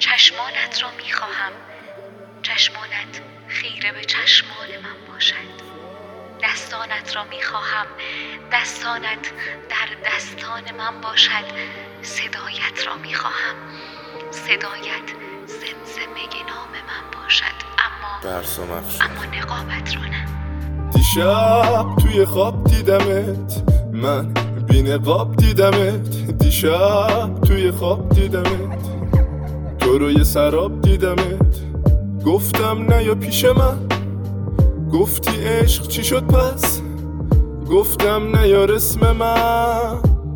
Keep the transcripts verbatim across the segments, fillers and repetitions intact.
چشمانت را میخواهم، چشمانت خیره به چشمان من باشد. دستانت را میخواهم، دستانت در دستان من باشد. صدایت را میخواهم، صدایت زمزمه نام من باشد. اما اما نقابت را نه. دیشب توی خواب دیدمت، من بی نقاب دیدمت. دیشب توی خواب دیدمت، تو روی سراب دیدمت. گفتم نه یا پیش من، گفتی عشق چی شد پس؟ گفتم نه یا رسم من.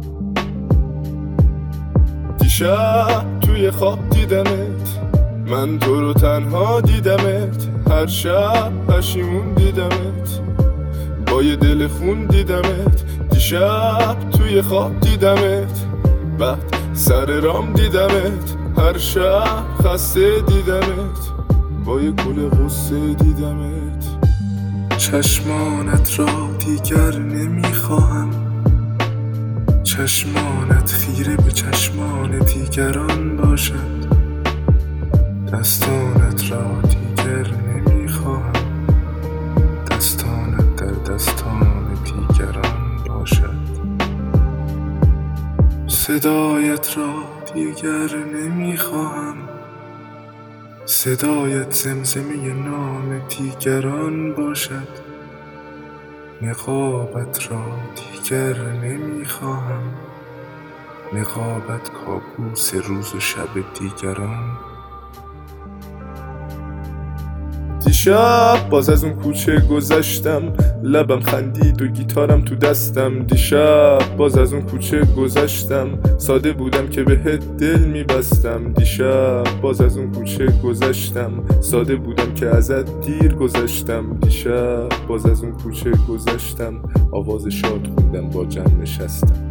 دیشب توی خواب دیدمت، من تو رو تنها دیدمت. هر شب پشیمون دیدمت، با یه دل خون دیدمت. دیشب توی خواب دیدمت، بعد سر رام دیدمت. هر شب خسته دیدمت، با یه گل غصه دیدمت. چشمانت را دیگر نمیخواهم، چشمانت خیره به چشمان دیگران باشد. دستانت را دیگر نمیخواهم، دستانت در دستان دیگران باشد. صدایت را دیگر نمیخواهم، صدایت زمزمه نام دیگران باشد. نقابت را دیگر نمیخواهم، نقابت کابوس روز و شب دیگران. دیشب باز از اون کوچه گذشتم، لبم خندید و گیتارم تو دستم. دیشب باز از اون کوچه گذشتم، ساده بودم که بهت دل میبستم. دیشب باز از اون کوچه گذشتم، ساده بودم که ازت دیر گذشتم. دیشب باز از اون کوچه گذشتم، آواز شاد خوندم با جمع نشستم.